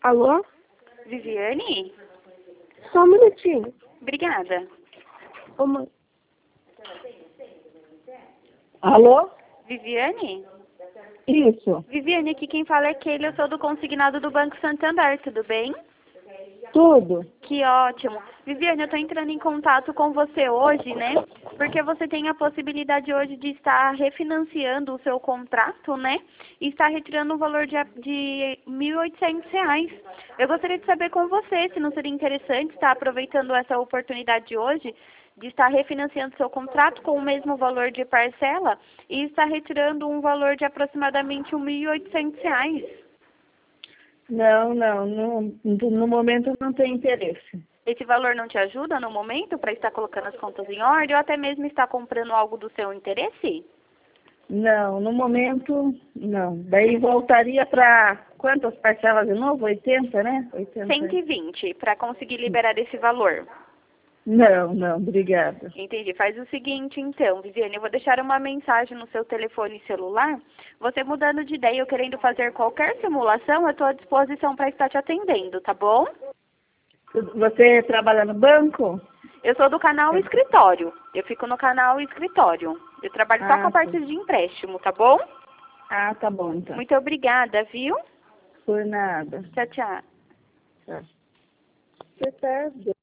Alô? Viviane? Só um minutinho. Obrigada. Ô, mãe. Alô? Viviane? Isso. Viviane, aqui quem fala é Keila, eu sou do consignado do Banco Santander, tudo bem? Tudo? Que ótimo. Viviane, eu tô entrando em contato com você hoje, né? Porque você tem a possibilidade hoje de estar refinanciando o seu contrato, né? E estar retirando um valor de R$ 1.800. Eu gostaria de saber com você se não seria interessante estar aproveitando essa oportunidade de hoje de estar refinanciando seu contrato com o mesmo valor de parcela e estar retirando um valor de aproximadamente R$ 1.800. Não, no momento não tem interesse. Esse valor não te ajuda no momento para estar colocando as contas em ordem ou até mesmo estar comprando algo do seu interesse? Não, no momento, não. Daí voltaria para quantas parcelas de novo? 80, né? 80. 120 para conseguir liberar esse valor. Não, obrigada. Entendi. Faz o seguinte, então, Viviane, eu vou deixar uma mensagem no seu telefone celular. Você mudando de ideia ou querendo fazer qualquer simulação, eu estou à disposição para estar te atendendo, tá bom? Você trabalha no banco? Eu sou do canal Escritório. Eu fico no canal Escritório. Eu trabalho só com a parte Sim. de empréstimo, tá bom? Tá bom, então. Muito obrigada, viu? Por nada. Tchau, tchau. Tchau. Você tá